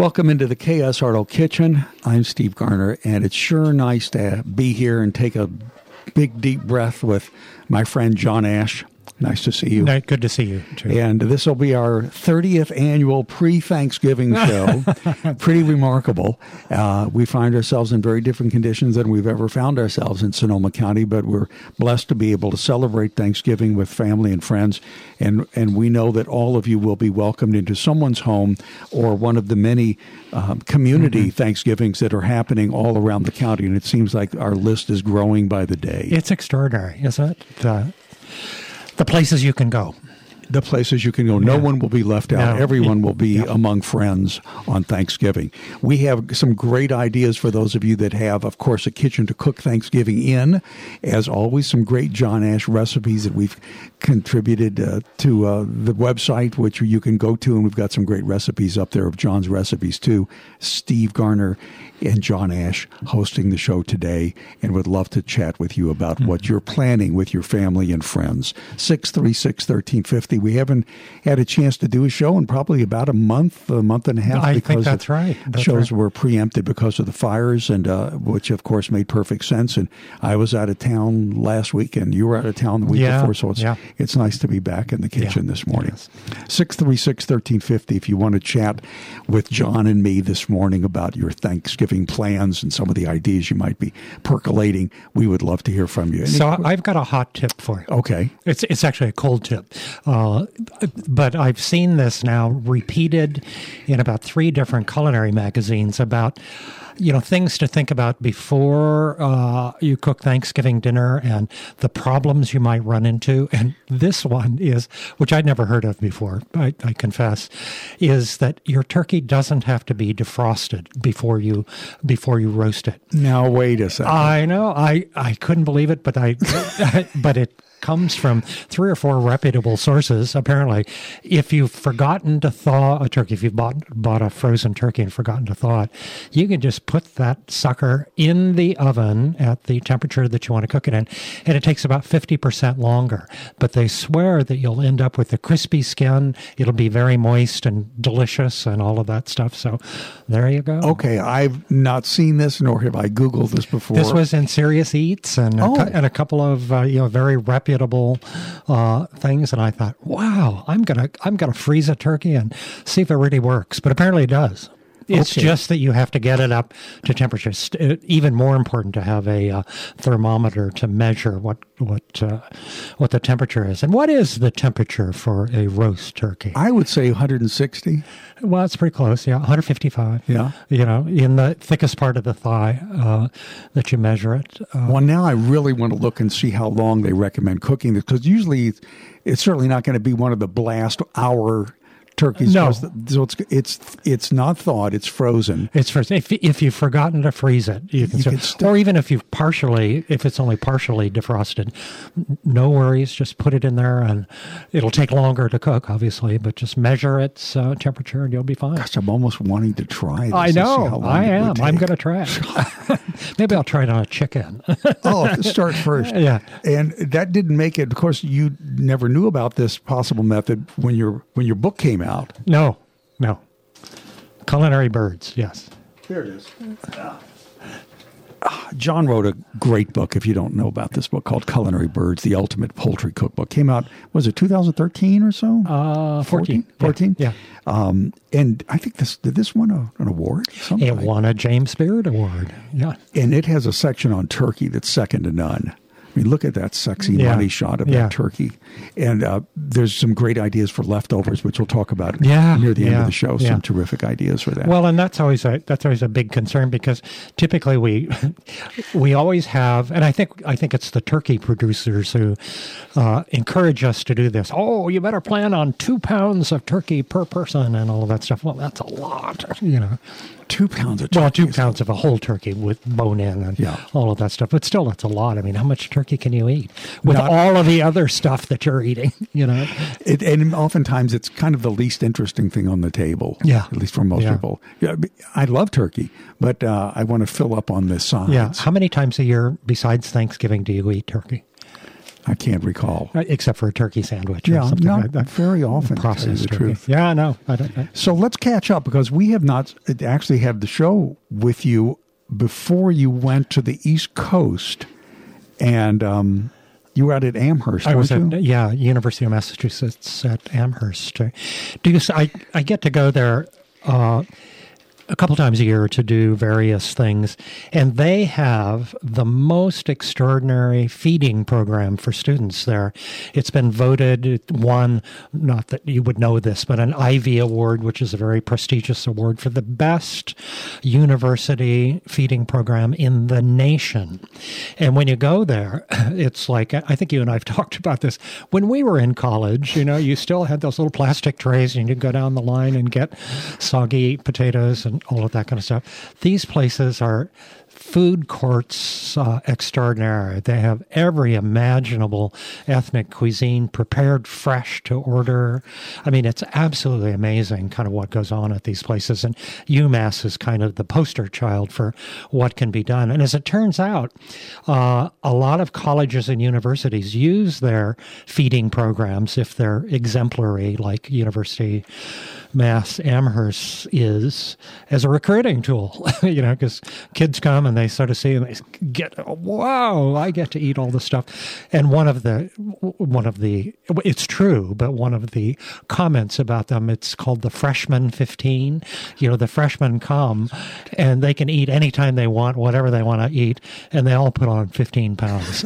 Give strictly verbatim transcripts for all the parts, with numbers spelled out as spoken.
Welcome into the K S Arnold Kitchen. I'm Steve Garner, and it's sure nice to be here and take a big, deep breath with my friend John Ash. Nice to see you. No, good to see you, too. And this will be our thirtieth annual pre-Thanksgiving show. Pretty remarkable. Uh, we find ourselves in very different conditions than we've ever found ourselves in Sonoma County, but we're blessed to be able to celebrate Thanksgiving with family and friends. And, and we know that all of you will be welcomed into someone's home or one of the many um, community mm-hmm. Thanksgivings that are happening all around the county. And it seems like our list is growing by the day. It's extraordinary, isn't it? The, The places you can go. The places you can go. No yeah. one will be left out. No. Everyone will be yeah. among friends on Thanksgiving. We have some great ideas for those of you that have, of course, a kitchen to cook Thanksgiving in. As always, some great John Ash recipes that we've contributed uh, to uh, the website, which you can go to, and we've got some great recipes up there of John's recipes, too. Steve Garner and John Ash hosting the show today, and would love to chat with you about mm-hmm. what you're planning with your family and friends. six three six, one three five zero. We haven't had a chance to do a show in probably about a month, a month and a half. I because think that's right. That's shows right. were preempted because of the fires, and uh, which, of course, made perfect sense. And I was out of town last week, and you were out of town the week yeah, before, so it's yeah. it's nice to be back in the kitchen yeah, this morning. Yes. six three six, one three five zero if you want to chat with John and me this morning about your Thanksgiving plans and some of the ideas you might be percolating. We would love to hear from you. Any so qu- I've got a hot tip for you. Okay. It's it's actually a cold tip. Uh, but I've seen this now repeated in about three different culinary magazines about, you know, things to think about before uh, you cook Thanksgiving dinner and the problems you might run into. And this one is, which I'd never heard of before, I, I confess, is that your turkey doesn't have to be defrosted before you before you roast it. Now, wait a second. I know. I, I couldn't believe it, but I but it comes from three or four reputable sources. Apparently, if you've forgotten to thaw a turkey, if you've bought bought a frozen turkey and forgotten to thaw it, you can just put that sucker in the oven at the temperature that you want to cook it in, and it takes about fifty percent longer. But they swear that you'll end up with a crispy skin. It'll be very moist and delicious and all of that stuff. So there you go. Okay, I've not seen this, nor have I Googled this before. This was in Serious Eats and, oh. a, and a couple of uh, you know very reputable uh, things, and I thought, wow, I'm gonna I'm gonna freeze a turkey and see if it really works. But apparently it does. It's okay. just that you have to get it up to temperature. It's even more important to have a uh, thermometer to measure what what uh, what the temperature is. And what is the temperature for a roast turkey? I would say one hundred sixty. Well, it's pretty close. Yeah, one fifty-five. Yeah. You know, in the thickest part of the thigh uh, that you measure it. Uh, well, now I really want to look and see how long they recommend cooking this, because usually it's certainly not going to be one of the blast hour turkeys. No. So it's it's it's not thawed. It's frozen. It's frozen. If if you've forgotten to freeze it, you can, You still, can still- or even if you've partially, if it's only partially defrosted, no worries. Just put it in there, and it'll take longer to cook, obviously. But just measure its uh, temperature, and you'll be fine. Gosh, I'm almost wanting to try this. I and see know. how long I it would am. I'm take. going to try it. Maybe I'll try it on a chicken. Oh, start first. Yeah. And that didn't make it. Of course, you never knew about this possible method when your when your book came out. No. No. Culinary Birds, yes. Here it is. Uh, John wrote a great book, if you don't know about this book, called Culinary Birds, the Ultimate Poultry Cookbook. Came out, was it two thousand thirteen or so? Uh, fourteen. fourteen? Yeah. Um, and I think this, did this win a, an award? Something It won a James Beard Award. Yeah. And it has a section on turkey that's second to none. I mean, look at that sexy Yeah. money shot of Yeah. that turkey. And uh, there's some great ideas for leftovers, which we'll talk about Yeah. near the end Yeah. of the show. Yeah. Some terrific ideas for that. Well, and that's always a that's always a big concern, because typically we we always have, and I think I think it's the turkey producers who uh, encourage us to do this. Oh, you better plan on two pounds of turkey per person and all of that stuff. Well, that's a lot, you know. two pounds of turkey. Well, two pounds of a whole turkey with bone in and Yeah. all of that stuff. But still, that's a lot. I mean, how much turkey can you eat with Not- all of the other stuff that you're eating, you know? It, and oftentimes it's kind of the least interesting thing on the table. Yeah. At least for most Yeah. people. Yeah, I love turkey, but uh, I want to fill up on the sides. Yeah. How many times a year besides Thanksgiving do you eat turkey? I can't recall. Uh, except for a turkey sandwich or Yeah, something not like that. very often, to tell you Processed the turkey. truth. Yeah, no. I don't, I, So let's catch up because we have not actually had the show with you before you went to the East Coast, and um, you were out at Amherst, I was weren't at, you? yeah, University of Massachusetts at Amherst. Do you, I, I get to go there uh, a couple times a year to do various things, and they have the most extraordinary feeding program for students there. It's been voted, it won, not that you would know this, but an Ivy Award, which is a very prestigious award for the best university feeding program in the nation. And when you go there, it's like, I think you and I have talked about this. When we were in college, you know, you still had those little plastic trays and you'd go down the line and get soggy potatoes and all of that kind of stuff. These places are food courts uh, extraordinaire. They have every imaginable ethnic cuisine prepared fresh to order. I mean, it's absolutely amazing kind of what goes on at these places. And UMass is kind of the poster child for what can be done. And as it turns out, uh, a lot of colleges and universities use their feeding programs if they're exemplary, like University Mass Amherst is, as a recruiting tool, you know, because kids come and they sort of see and they get, wow, I get to eat all this stuff. And one of the, one of the, it's true, but one of the comments about them, it's called the freshman fifteen. You know, the freshmen come and they can eat anytime they want, whatever they want to eat, and they all put on fifteen pounds.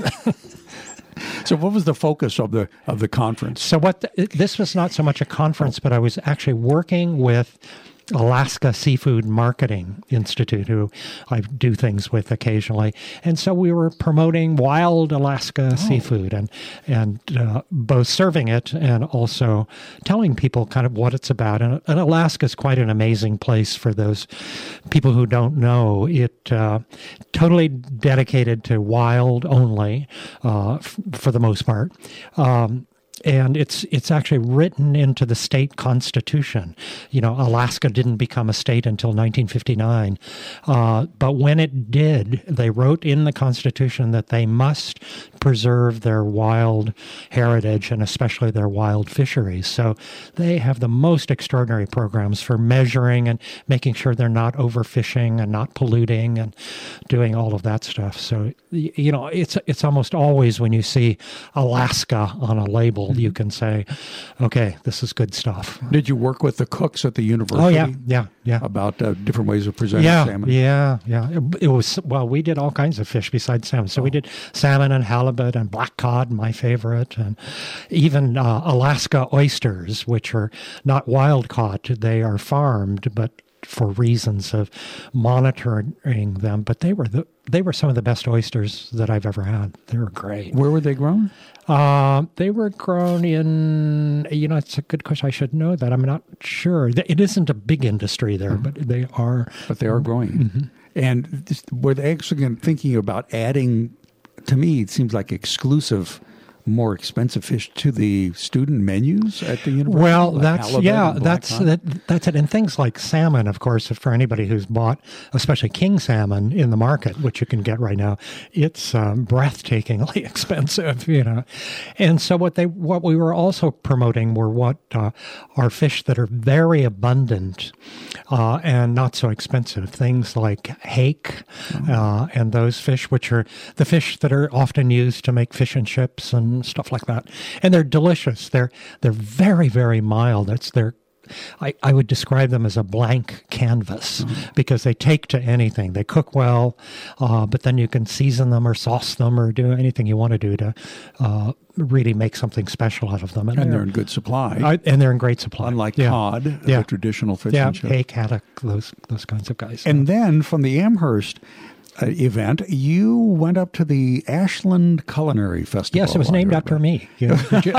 So what was the focus of the of the conference? So what the, this was not so much a conference, but I was actually working with Alaska Seafood Marketing Institute, who I do things with occasionally. And so we were promoting wild Alaska oh. seafood and, and uh, both serving it and also telling people kind of what it's about. And, and Alaska is quite an amazing place for those people who don't know. It uh, totally dedicated to wild only, uh, f- for the most part. Um, And it's it's actually written into the state constitution. You know, Alaska didn't become a state until nineteen fifty-nine. Uh, but when it did, they wrote in the constitution that they must preserve their wild heritage and especially their wild fisheries. So they have the most extraordinary programs for measuring and making sure they're not overfishing and not polluting and doing all of that stuff. So, you know, it's it's almost always when you see Alaska on a label, you can say, okay, this is good stuff. Did you work with the cooks at the university? Oh, yeah, yeah, yeah. About uh, different ways of presenting yeah, salmon? Yeah, yeah. It, it was, well, we did all kinds of fish besides salmon. So oh. we did salmon and halibut and black cod, my favorite, and even uh, Alaska oysters, which are not wild caught. They are farmed, but for reasons of monitoring them. But they were the, they were some of the best oysters that I've ever had. They were great. Where were they grown? Uh, they were grown in, you know, it's a good question. I should know that. I'm not sure. It isn't a big industry there, mm-hmm. but they are. But they are growing. Mm-hmm. And this, were they actually thinking about adding, to me, it seems like exclusive, more expensive fish to the student menus at the university? Well, like that's, yeah, that's, that, that's it. And things like salmon, of course, for anybody who's bought, especially king salmon in the market, which you can get right now, it's um, breathtakingly expensive, you know. And so what they, what we were also promoting were what uh, are fish that are very abundant uh, and not so expensive. Things like hake mm-hmm. uh, and those fish, which are the fish that are often used to make fish and chips and stuff like that. And they're delicious. They're they're very, very mild. It's their I, I would describe them as a blank canvas mm-hmm. because they take to anything. They cook well, uh, but then you can season them or sauce them or do anything you want to do to uh, really make something special out of them. And, and they're, they're in good supply. I, and they're in great supply. Unlike yeah. cod, yeah. the traditional fish yeah. and chip. hake, haddock, those, those kinds of guys. And then from the Amherst Uh, event, you went up to the Ashland Culinary Festival. Yes, it was named after me. You know, Why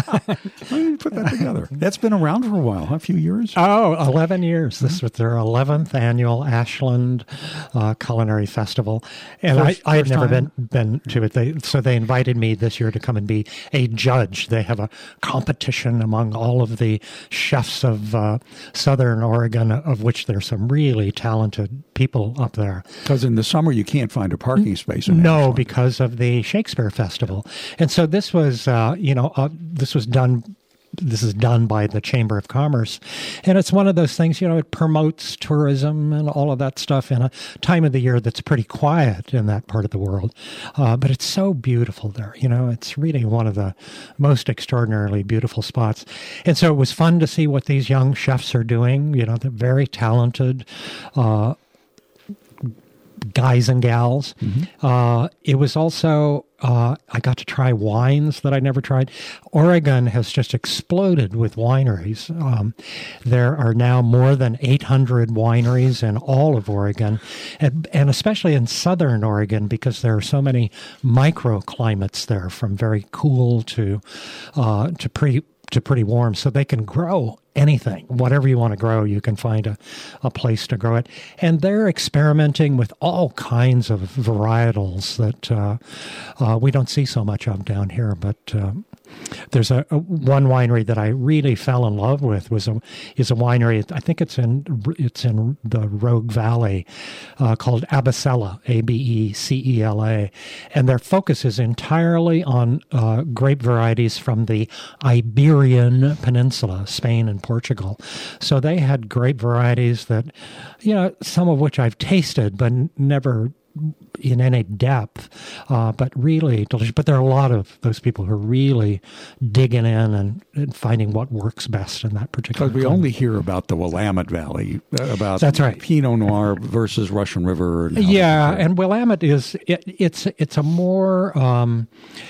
did you put that together? That's been around for a while, huh? A few years? Oh, eleven years. Mm-hmm. This was their eleventh annual Ashland uh, Culinary Festival. And first, I, I had never been, been to it. They, so they invited me this year to come and be a judge. They have a competition among all of the chefs of uh, Southern Oregon, of which there's some really talented people up there. Because in the summer, summer you can't find a parking space in No, Ashland. because of the Shakespeare Festival. And so this was, uh, you know, uh, this was done This is done by the Chamber of Commerce. And it's one of those things, you know, it promotes tourism and all of that stuff in a time of the year that's pretty quiet in that part of the world. Uh, but it's so beautiful there. You know, it's really one of the most extraordinarily beautiful spots. And so it was fun to see what these young chefs are doing. You know, they're very talented uh, guys and gals. Mm-hmm. Uh, it was also, uh, I got to try wines that I never tried. Oregon has just exploded with wineries. Um, there are now more than eight hundred wineries in all of Oregon, and, and especially in southern Oregon, because there are so many microclimates there, from very cool to uh, to pretty to pretty warm, so they can grow anything, whatever you want to grow, you can find a, a place to grow it. And they're experimenting with all kinds of varietals that uh, uh, we don't see so much of down here. But um, there's a, a one winery that I really fell in love with was a is a winery. I think it's in it's in the Rogue Valley, uh, called Abecela, A B E C E L A, and their focus is entirely on uh, grape varieties from the Iberian Peninsula, Spain and Portugal. So they had grape varieties that, you know, some of which I've tasted, but never in any depth, uh, but really delicious. But there are a lot of those people who are really digging in and, and finding what works best in that particular Because we climate. only hear about the Willamette Valley, uh, about That's right. Pinot Noir versus Russian River. And Yeah, and Willamette is, it, it's, it's a more, um,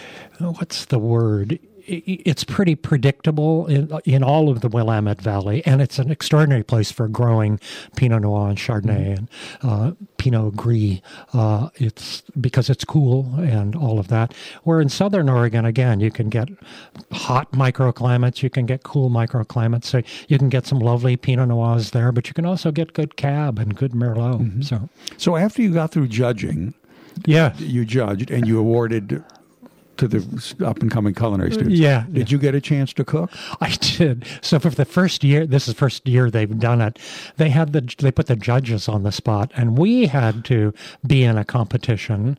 what's the word? It's pretty predictable in, in all of the Willamette Valley, and it's an extraordinary place for growing Pinot Noir and Chardonnay and uh, Pinot Gris. Uh, it's because it's cool and all of that. Where in Southern Oregon, again, you can get hot microclimates, you can get cool microclimates, so you can get some lovely Pinot Noirs there, but you can also get good Cab and good Merlot. Mm-hmm. So, so after you got through judging, yeah, you judged and you awarded to the up-and-coming culinary students. Yeah. Did yeah. you get a chance to cook? I did. So for the first year, this is the first year they've done it, they had the they put the judges on the spot, and we had to be in a competition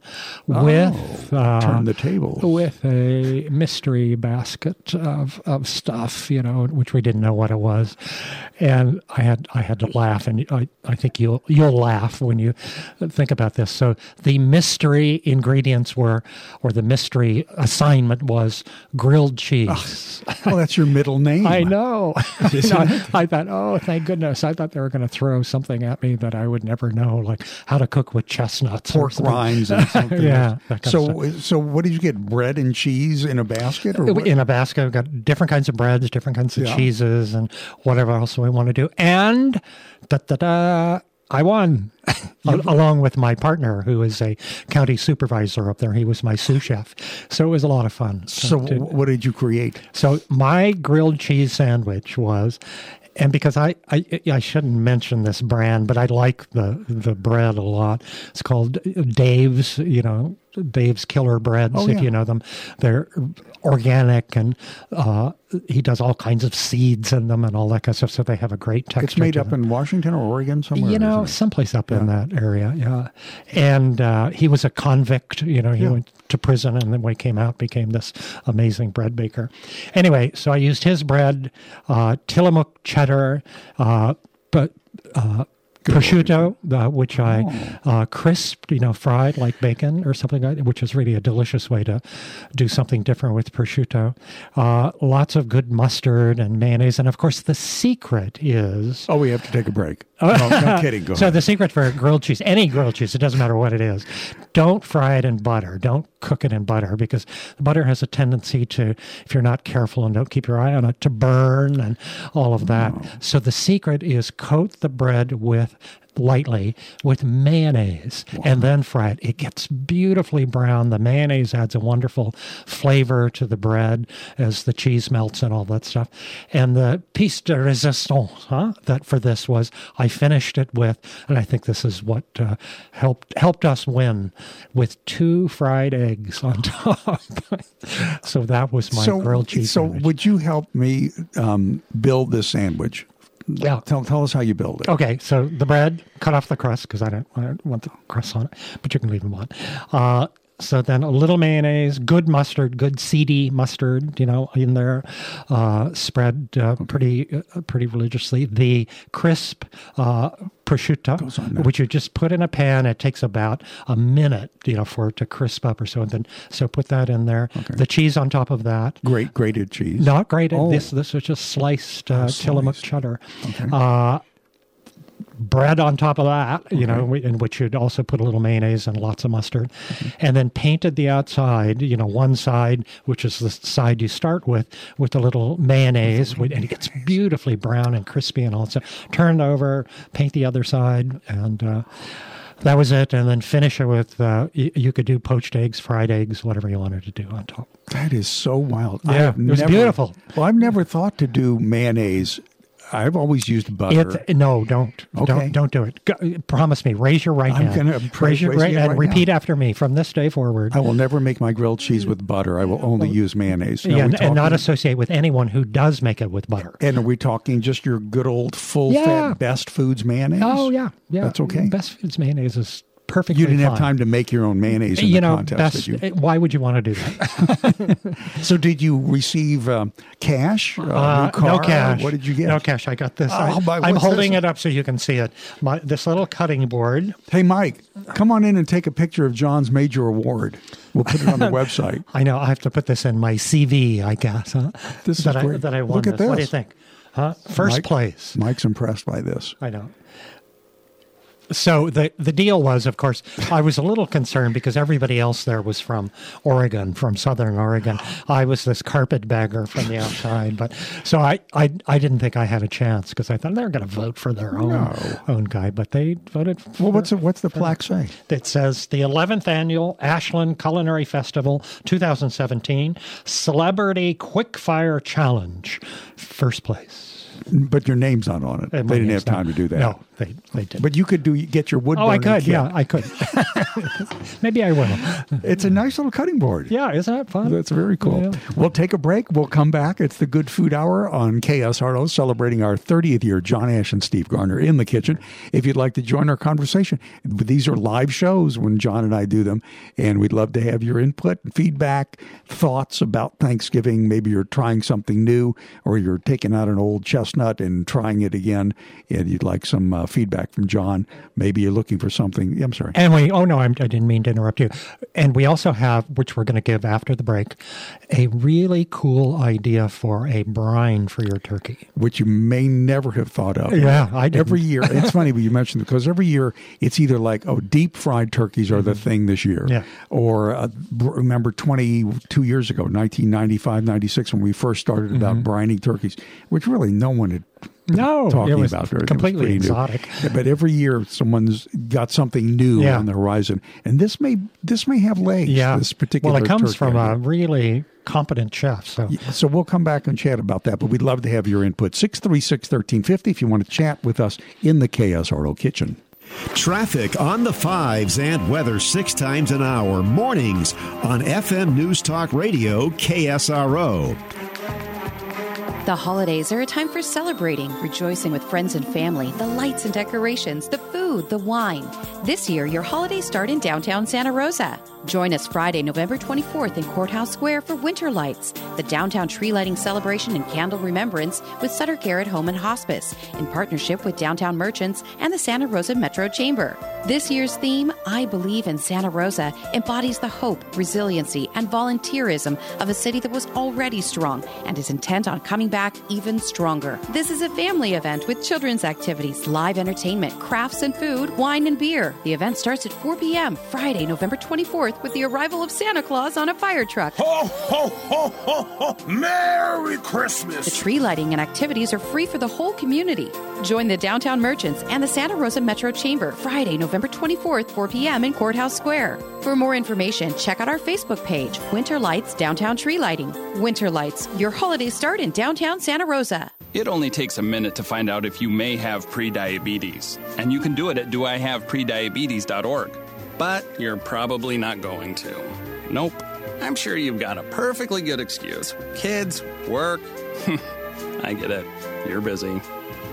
with oh, uh, turn the tables with a mystery basket of of stuff, you know, which we didn't know what it was, and I had I had to laugh, and I, I think you'll you'll laugh when you think about this. So the mystery ingredients were, or the mystery assignment was grilled cheese. Oh, well, that's your middle name. I know. Isn't I, it? I thought, oh, thank goodness. I thought they were going to throw something at me that I would never know, like how to cook with chestnuts. Pork rinds and something. Yeah. that kind of So, stuff. so what did you get? Bread and cheese in a basket? Or what? In a basket, we've got different kinds of breads, different kinds of Yeah. cheeses, and whatever else we want to do. And da da da, I won, Al- along with my partner, who is a county supervisor up there. He was my sous chef, so it was a lot of fun. So, to- what did you create? So my grilled cheese sandwich was, and because I, I I shouldn't mention this brand, but I like the the bread a lot. It's called Dave's, you know, Dave's Killer Breads, Oh, if yeah. you know them. They're organic, and uh, he does all kinds of seeds in them and all that kind of stuff, so they have a great texture. It's made to up them. in Washington or Oregon somewhere? You know, isn't it? someplace up in that area, yeah. And uh, he was a convict, you know, he Yeah. went to prison, and then when he came out, became this amazing bread baker. Anyway, so I used his bread, uh, Tillamook cheddar, uh, but uh, prosciutto, uh, which I uh, crisped, you know, fried like bacon or something like that, which is really a delicious way to do something different with prosciutto. Uh, lots of good mustard and mayonnaise. And of course, the secret is... Oh, we have to take a break. No, no kidding. Go So ahead. the secret for grilled cheese, any grilled cheese, it doesn't matter what it is, don't fry it in butter. Don't cook it in butter, because the butter has a tendency to, if you're not careful and don't keep your eye on it, to burn and all of that. Oh. So the secret is coat the bread with lightly with mayonnaise and then fry it. It gets beautifully brown. The mayonnaise adds a wonderful flavor to the bread as the cheese melts and all that stuff. And the piece de resistance, huh, that for this was I finished it with, and I think this is what uh, helped helped us win, with two fried eggs on top. So that was my so, grilled cheese So sandwich. would you help me um, build this sandwich? Yeah. Tell, tell us how you build it. Okay, so the bread, cut off the crust because I don't, I don't want the crust on it, but you can leave them on. Uh, so then a little mayonnaise, good mustard, good seedy mustard, you know, in there, uh, spread uh, okay. pretty uh, pretty religiously. The crisp uh, prosciutto, which you just put in a pan. It takes about a minute, you know, for it to crisp up or so. And then, so put that in there. Okay. The cheese on top of that. Great grated cheese. Not grated. Oh. This this was just sliced uh, oh, Tillamook cheddar. Okay. Uh, bread on top of that, you okay. know, in which you'd also put a little mayonnaise and lots of mustard, okay. and then painted the outside, you know, one side, which is the side you start with, with a little mayonnaise, and it gets beautifully brown and crispy and all that stuff. Turn it over, paint the other side, and uh, that was it. And then finish it with, uh, you, you could do poached eggs, fried eggs, whatever you wanted to do on top. That is so wild. Yeah, it was never, beautiful. Well, I've never thought to do mayonnaise. I've always used butter. It, no, don't. Okay. Don't don't do it. Go, promise me. Raise your right I'm hand. Gonna raise your right, right and repeat now. after me from this day forward. I will never make my grilled cheese with butter. I will only use mayonnaise. Now, yeah, and, and not associate with anyone who does make it with butter. And are we talking just your good old full yeah. fat Best Foods mayonnaise? Oh yeah, yeah. That's okay. Best Foods mayonnaise is perfectly You didn't fine. have time to make your own mayonnaise in you the know, contest, best, did you? Why would you want to do that? So did you receive um, cash? Uh, Uh, car? no cash. What did you get? No cash. I got this. Oh, I, my, I'm holding this? it up so you can see it. My, this little cutting board. Hey, Mike, come on in and take a picture of John's major award. We'll put it on the website. I know. I have to put this in my C V, I guess. Huh? This is that great. I, that I won Look at this. this. What do you think? Huh? First Mike, place. Mike's impressed by this. I know. So the the deal was, of course, I was a little concerned because everybody else there was from Oregon, from Southern Oregon. I was this carpetbagger from the outside, but so I, I, I didn't think I had a chance because I thought they're going to vote for their own No. own guy, but they voted. For, Well, what's the, what's the plaque say? It says the eleventh annual Ashland Culinary Festival, twenty seventeen Celebrity Quickfire Challenge, first place. But your name's not on it. And They my didn't name's have time not- to do that. No, they they didn't. But you could do get your wood. Oh, I burning could. kit. Yeah, I could. Maybe I will. It's a nice little cutting board. Yeah, isn't that fun? That's very cool. Yeah. We'll take a break. We'll come back. It's the Good Food Hour on K S R O, celebrating our thirtieth year. John Ash and Steve Garner in the kitchen. If you'd like to join our conversation, these are live shows when John and I do them, and we'd love to have your input, feedback, thoughts about Thanksgiving. Maybe you're trying something new, or you're taking out an old chestnut and trying it again, and you'd like some uh, feedback from John. Maybe you're looking for something. Yeah, I'm sorry. And we, oh no, I'm, I didn't mean to interrupt you. And we also have, which we're going to give after the break, a really cool idea for a brine for your turkey. Which you may never have thought of. Yeah, I didn't. Every year. It's funny when you mentioned it, because every year it's either like, oh, deep fried turkeys are the thing this year. Yeah. Or uh, remember twenty-two years ago, nineteen ninety-five, ninety-six, when we first started about Mm-hmm. brining turkeys, which really no one had No, talking it was about it. completely It was exotic. new. But every year someone's got something new Yeah. on the horizon. And this may this may have legs, Yeah. this particular Well, it comes turkey from idea. a really competent chef. So So we'll come back and chat about that, but we'd love to have your input. six three six, one three five zero if you want to chat with us in the K S R O kitchen. Traffic on the fives and weather six times an hour, mornings on F M News Talk Radio, K S R O. The holidays are a time for celebrating, rejoicing with friends and family, the lights and decorations, the food, the wine. This year, your holidays start in downtown Santa Rosa. Join us Friday, November twenty-fourth in Courthouse Square for Winter Lights, the downtown tree lighting celebration and candle remembrance with Sutter Garrett Home and Hospice, in partnership with Downtown Merchants and the Santa Rosa Metro Chamber. This year's theme, I Believe in Santa Rosa, embodies the hope, resiliency, and volunteerism of a city that was already strong and is intent on coming back even stronger. This is a family event with children's activities, live entertainment, crafts and food, wine and beer. The event starts at four p.m. Friday, November twenty-fourth, with the arrival of Santa Claus on a fire truck. Ho, ho, ho, ho, ho! Merry Christmas! The tree lighting and activities are free for the whole community. Join the Downtown Merchants and the Santa Rosa Metro Chamber Friday, November twenty-fourth, four p.m. in Courthouse Square. For more information, check out our Facebook page, Winter Lights Downtown Tree Lighting. Winter Lights, your holidays start in downtown Santa Rosa. It only takes a minute to find out if you may have prediabetes. And you can do it at do I have prediabetes dot org. But you're probably not going to. Nope. I'm sure you've got a perfectly good excuse. Kids, work. I get it. You're busy.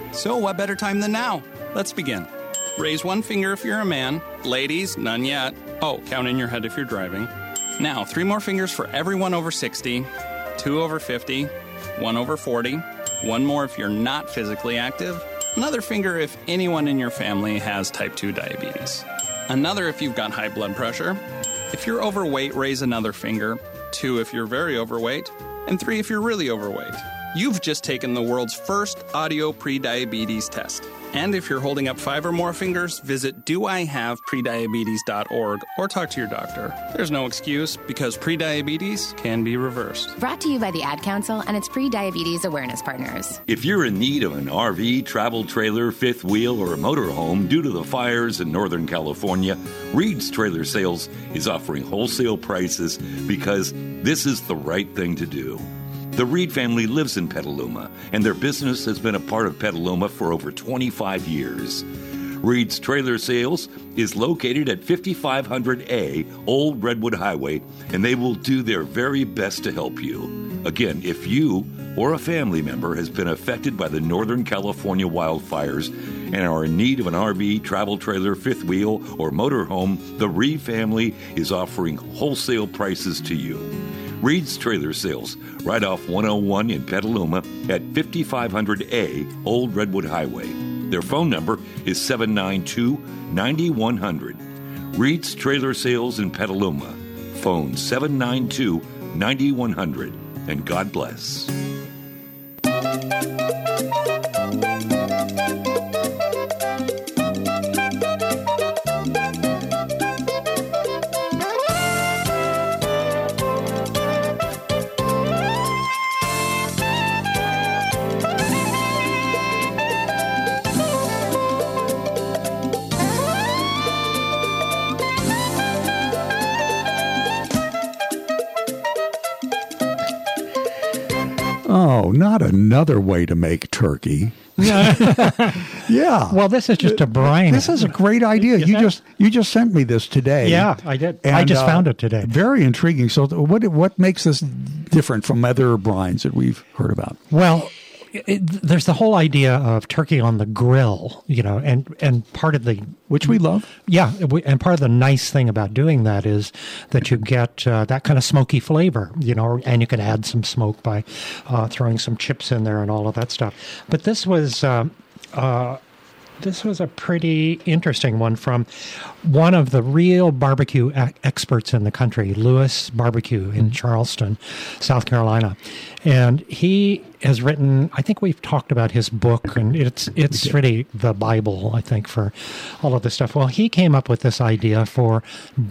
So what better time than now? Let's begin. Raise one finger if you're a man. Ladies, none yet. Oh, count in your head if you're driving. Now, three more fingers for everyone over sixty, two over fifty, one over forty, one more if you're not physically active, another finger if anyone in your family has type two diabetes, another if you've got high blood pressure. If you're overweight, raise another finger, two if you're very overweight, and three if you're really overweight. You've just taken the world's first audio prediabetes test. And if you're holding up five or more fingers, visit do I have prediabetes dot org or talk to your doctor. There's no excuse because prediabetes can be reversed. Brought to you by the Ad Council and its pre-diabetes awareness partners. If you're in need of an R V, travel trailer, fifth wheel, or a motorhome due to the fires in Northern California, Reed's Trailer Sales is offering wholesale prices because this is the right thing to do. The Reed family lives in Petaluma, and their business has been a part of Petaluma for over twenty-five years. Reed's Trailer Sales is located at fifty-five hundred A Old Redwood Highway, and they will do their very best to help you. Again, if you or a family member has been affected by the Northern California wildfires and are in need of an R V, travel trailer, fifth wheel, or motorhome, the Reed family is offering wholesale prices to you. Reed's Trailer Sales, right off one oh one in Petaluma at fifty-five hundred A Old Redwood Highway. Their phone number is seven nine two, nine one zero zero. Reed's Trailer Sales in Petaluma. Phone seven nine two, nine one zero zero. And God bless. Oh, not another way to make turkey. Yeah. Well, this is just a brine. This is a great idea. You just you just sent me this today. Yeah, I did. And, I just uh, found it today. Very intriguing. So, what what makes this different from other brines that we've heard about? Well, it, there's the whole idea of turkey on the grill, you know, and, and part of the... Which we love. Yeah, and part of the nice thing about doing that is that you get uh, that kind of smoky flavor, you know, and you can add some smoke by uh, throwing some chips in there and all of that stuff. But this was... Uh, uh, This was a pretty interesting one from one of the real barbecue a- experts in the country, Lewis Barbecue in Charleston, South Carolina. And he has written, I think we've talked about his book, and it's it's really the Bible, I think, for all of this stuff. Well, he came up with this idea for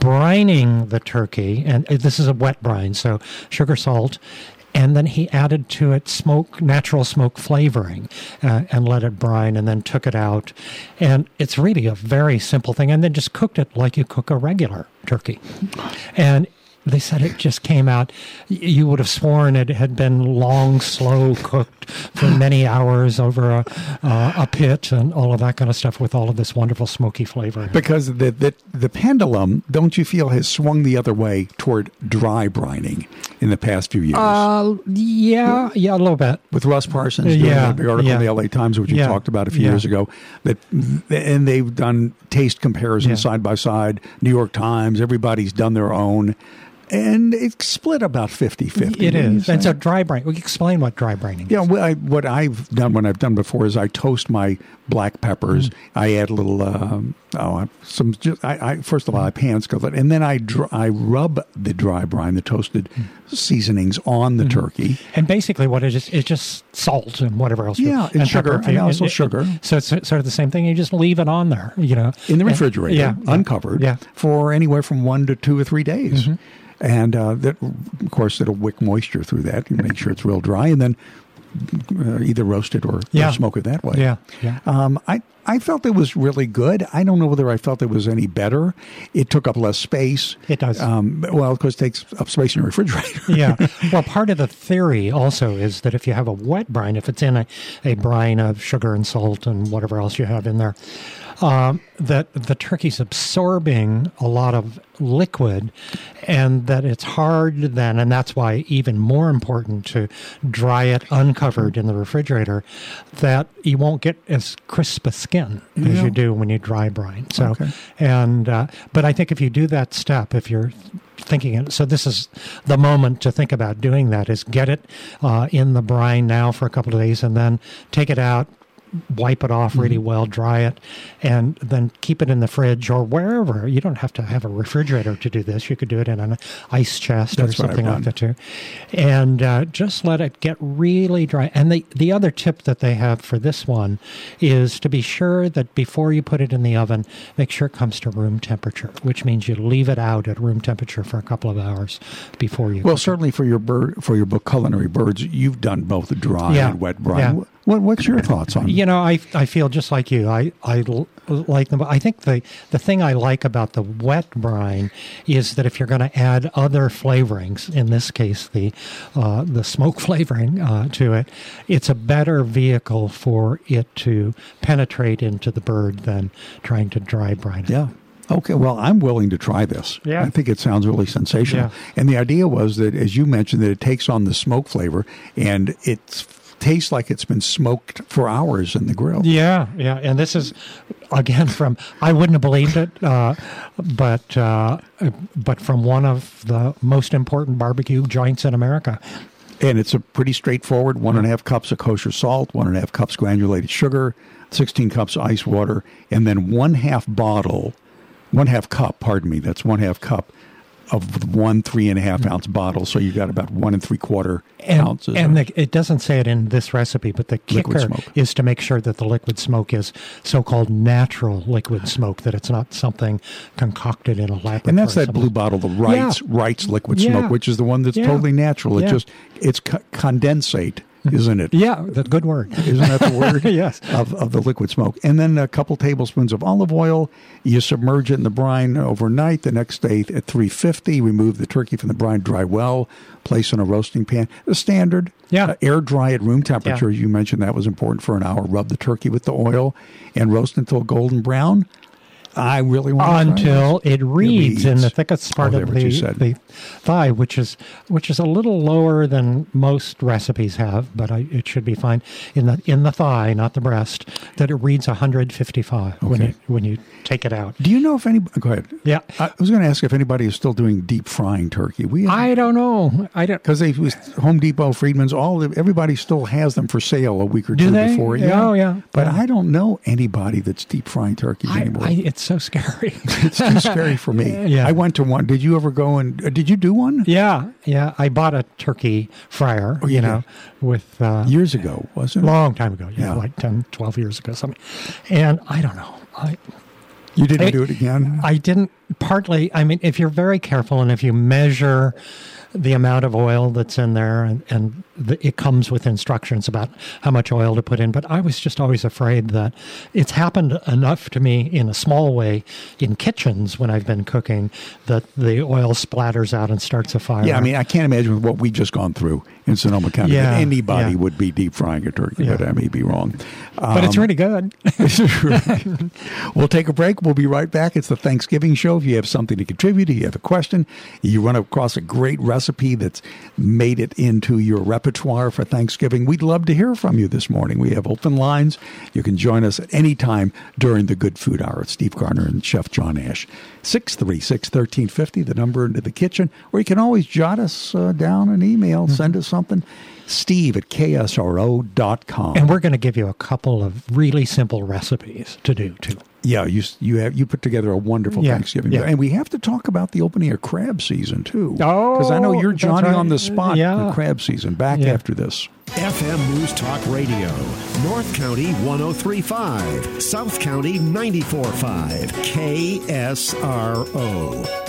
brining the turkey, and this is a wet brine, so sugar, salt, and then he added to it smoke, natural smoke flavoring, uh, and let it brine, and then took it out. And it's really a very simple thing. And then just cooked it like you cook a regular turkey. And they said it just came out. You would have sworn it had been long, slow cooked for many hours over a, uh, a pit and all of that kind of stuff with all of this wonderful smoky flavor. Because the, the the pendulum, don't you feel, has swung the other way toward dry brining in the past few years? Uh, yeah, yeah, a little bit. With Russ Parsons doing Yeah, a big article yeah. in the L A Times, which you Yeah, talked about a few yeah. years ago, that and they've done taste comparisons Yeah. side by side. New York Times, everybody's done their own. And it's split about fifty-fifty. It wouldn't you is. And say? so dry brining. We can explain what dry brining is. Yeah, well, I, what I've done, what I've done before is I toast my black peppers. Mm. I add a little, um, oh, some. Just, I, I first of all I pan skillet, and then I dr- I rub the dry brine, the toasted Mm. seasonings on the Mm. turkey. And basically, what it is, it's just salt and whatever else. you- Yeah, and sugar, pepper. and also it- sugar. So it's sort of the same thing. You just leave it on there, you know, In the And- refrigerator, yeah, uncovered, Yeah. for anywhere from one to two or three days. Mm-hmm. And uh, that, of course, it'll wick moisture through that and make sure it's real dry, and then uh, either roast it or, Yeah. or smoke it that way. Yeah, yeah. Um, I I felt it was really good. I don't know whether I felt it was any better. It took up less space. It does. Um, well, of course, it takes up space in your refrigerator. Yeah. Well, part of the theory also is that if you have a wet brine, if it's in a, a brine of sugar and salt and whatever else you have in there, um, that the turkey's absorbing a lot of liquid, and that it's hard then, and that's why even more important to dry it uncovered in the refrigerator, that you won't get as crisp a skin as Yeah. you do when you dry brine. So, Okay. and uh, but I think if you do that step, if you're thinking it, so this is the moment to think about doing that, is get it uh, in the brine now for a couple of days, and then take it out, wipe it off really well, dry it, and then keep it in the fridge or wherever. You don't have to have a refrigerator to do this. You could do it in an ice chest That's or what I've something like done. that too. And uh, just let it get really dry. And the, the other tip that they have for this one is to be sure that before you put it in the oven, make sure it comes to room temperature, which means you leave it out at room temperature for a couple of hours before you Well, cook it. certainly for your bird, for your book Culinary Birds, you've done both dry Yeah. and wet brine. Yeah. What, what's your thoughts on? You know, I I feel just like you. I I l- like them. I think the the thing I like about the wet brine is that if you're going to add other flavorings, in this case the uh, the smoke flavoring uh, to it, it's a better vehicle for it to penetrate into the bird than trying to dry brine it. Yeah. Okay, well, I'm willing to try this. Yeah. I think it sounds really sensational. Yeah. And the idea was that, as you mentioned, that it takes on the smoke flavor, and it tastes like it's been smoked for hours in the grill. Yeah, yeah, and this is again from I wouldn't have believed it, uh, but uh, but from one of the most important barbecue joints in America. And it's a pretty straightforward one and a half cups of kosher salt, one and a half cups granulated sugar, sixteen cups ice water, and then one half bottle, one half cup, pardon me, that's one half cup of one three and a half ounce bottle. So you got about one and three quarter And, ounces. and of- the, it doesn't say it in this recipe, but the Liquid kicker smoke. is to make sure that the liquid smoke is so-called natural liquid smoke, that it's not something concocted in a laboratory. and that's that somewhere. blue bottle, the Wright's, Wright's liquid Yeah. smoke, which is the one that's Yeah. totally natural. It Yeah. just, it's co- condensate, isn't it? Yeah, that's a good word. Isn't that the word? Yes. Of, of the liquid smoke. And then a couple tablespoons of olive oil. You submerge it in the brine overnight. The next day at three fifty, remove the turkey from the brine, dry well, place in a roasting pan. The standard. Yeah. Uh, air dry at room temperature. Yeah. You mentioned that was important for an hour. Rub the turkey with the oil and roast until golden brown. I really want to try Until this. it reads in the thickest part Oh, there, of what you the, said. the thigh, which is which is a little lower than most recipes have, but I, it should be fine in the in the thigh, not the breast. That it reads one fifty-five when Okay. you when you take it out. Do you know if any? Go ahead. Yeah. I was going to ask if anybody is still doing deep frying turkey. We I don't know. I don't. because they was Home Depot, Friedman's, all the, everybody still has them for sale a week or Do two they? before. Oh, yeah. But Yeah. I don't know anybody that's deep frying turkeys I, anymore. I, it's so scary. it's too scary for me. Yeah. I went to one. Did you ever go and uh, did you do one? Yeah, yeah. I bought a turkey fryer, Oh, you you know, with uh, Years ago, wasn't it? long time ago. Yeah, Yeah. like ten, twelve years ago, something. And I don't know. I You didn't I- do it again? I didn't. Partly, I mean, if you're very careful and if you measure the amount of oil that's in there, and, and the, it comes with instructions about how much oil to put in. But I was just always afraid that it's happened enough to me in a small way in kitchens when I've been cooking that the oil splatters out and starts a fire. Yeah, I mean, I can't imagine with what we just gone through in Sonoma County Yeah, that anybody yeah. would be deep frying a turkey, Yeah. but I may be wrong. but it's Um, really good. We'll take a break. We'll be right back. It's the Thanksgiving show. If you have something to contribute, if you have a question, you run across a great recipe that's made it into your repertoire for Thanksgiving, we'd love to hear from you this morning. We have open lines. You can join us at any time during the Good Food Hour. It's Steve Garner and Chef John Ash. six three six, one three five zero, the number into the kitchen. Or you can always jot us uh, down an email, mm-hmm. send us something. Steve at K S R O dot com. And we're going to give you a couple of really simple recipes to do, too. Yeah, you you have you put together a wonderful Yeah, Thanksgiving, yeah. and we have to talk about the opening of crab season too. Oh, because I know you're that's Johnny right. on the spot Yeah. for crab season. Back Yeah. after this. F M News Talk Radio. North County one oh three point five. South County ninety-four point five. K S R O.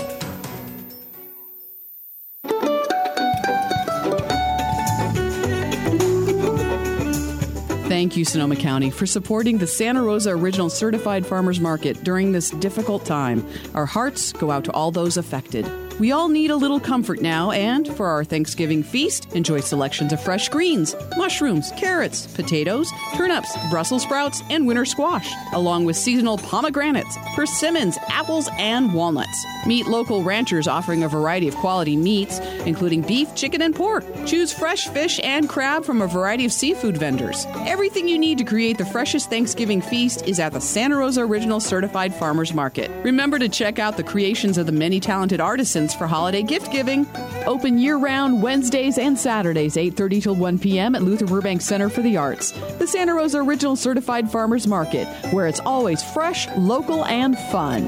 Thank you, Sonoma County, for supporting the Santa Rosa Original Certified Farmers Market during this difficult time. Our hearts go out to all those affected. We all need a little comfort now, and for our Thanksgiving feast, enjoy selections of fresh greens, mushrooms, carrots, potatoes, turnips, Brussels sprouts, and winter squash, along with seasonal pomegranates, persimmons, apples, and walnuts. Meet local ranchers offering a variety of quality meats, including beef, chicken, and pork. Choose fresh fish and crab from a variety of seafood vendors. Everything you need to create the freshest Thanksgiving feast is at the Santa Rosa Original Certified Farmers Market. Remember to check out the creations of the many talented artisans for holiday gift giving. Open year-round Wednesdays and Saturdays, eight thirty till one p.m. at Luther Burbank Center for the Arts. The Santa Rosa Original Certified Farmers Market, where it's always fresh, local, and fun.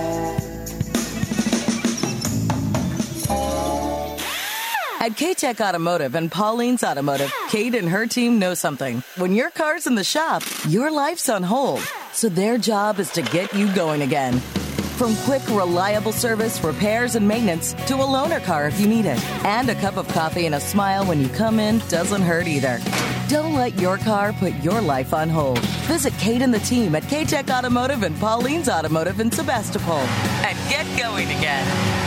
At K-Tech Automotive and Pauline's Automotive, Kate and her team know something. When your car's in the shop, your life's on hold. So their job is to get you going again. From quick, reliable service, repairs, and maintenance to a loaner car if you need it. And a cup of coffee and a smile when you come in doesn't hurt either. Don't let your car put your life on hold. Visit Kate and the team at K-Tech Automotive and Pauline's Automotive in Sebastopol and get going again.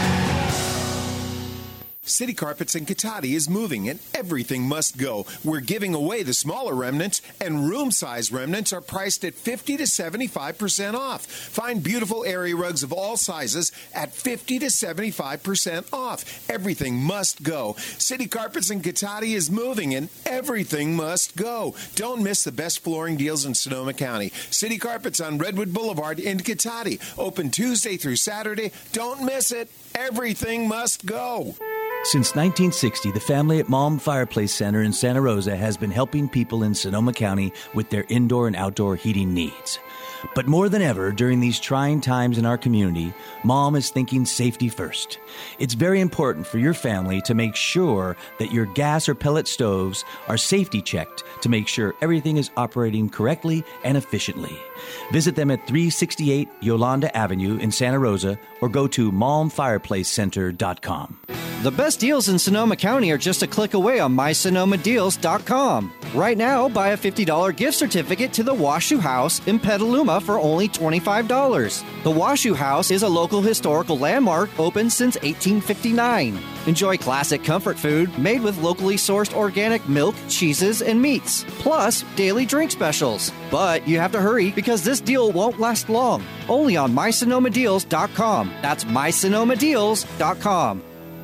City Carpets in Cotati is moving and everything must go. We're giving away the smaller remnants, and room size remnants are priced at fifty to seventy-five percent off. Find beautiful area rugs of all sizes at fifty to seventy-five percent off. Everything must go. City Carpets in Cotati is moving and everything must go. Don't miss the best flooring deals in Sonoma County. City Carpets on Redwood Boulevard in Cotati. Open Tuesday through Saturday. Don't miss it. Everything must go. Since nineteen sixty, the family at Malm Fireplace Center in Santa Rosa has been helping people in Sonoma County with their indoor and outdoor heating needs. But more than ever, during these trying times in our community, Malm is thinking safety first. It's very important for your family to make sure that your gas or pellet stoves are safety checked to make sure everything is operating correctly and efficiently. Visit them at three sixty-eight Yolanda Avenue in Santa Rosa or go to malm fireplace center dot com. The best deals in Sonoma County are just a click away on my sonoma deals dot com. Right now, buy a fifty dollars gift certificate to the Washoe House in Petaluma for only twenty-five dollars. The Washoe House is a local historical landmark open since eighteen fifty-nine. Enjoy classic comfort food made with locally sourced organic milk, cheeses, and meats, plus daily drink specials. But you have to hurry because this deal won't last long. Only on my sonoma deals dot com. That's my sonoma deals dot com.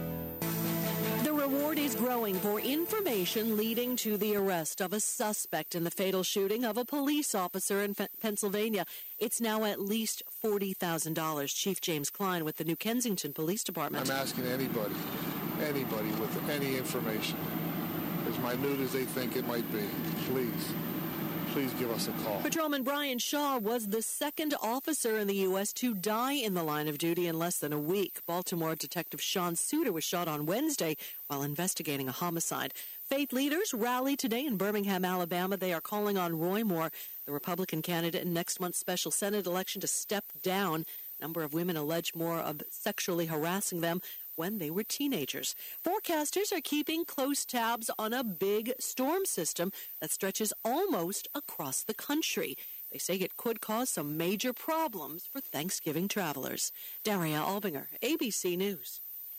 For information leading to the arrest of a suspect in the fatal shooting of a police officer in F- Pennsylvania. It's now at least forty thousand dollars. Chief James Klein with the New Kensington Police Department. I'm asking anybody, anybody with any information, as minute as they think it might be, please, please give us a call. Patrolman Brian Shaw was the second officer in the U S to die in the line of duty in less than a week. Baltimore Detective Sean Suter was shot on Wednesday while investigating a homicide. Faith leaders rallied today in Birmingham, Alabama. They are calling on Roy Moore, the Republican candidate in next month's special Senate election, to step down. A number of women allege Moore of sexually harassing them when they were teenagers. Forecasters are keeping close tabs on a big storm system that stretches almost across the country. They say it could cause some major problems for Thanksgiving travelers. Daria Albinger, A B C News.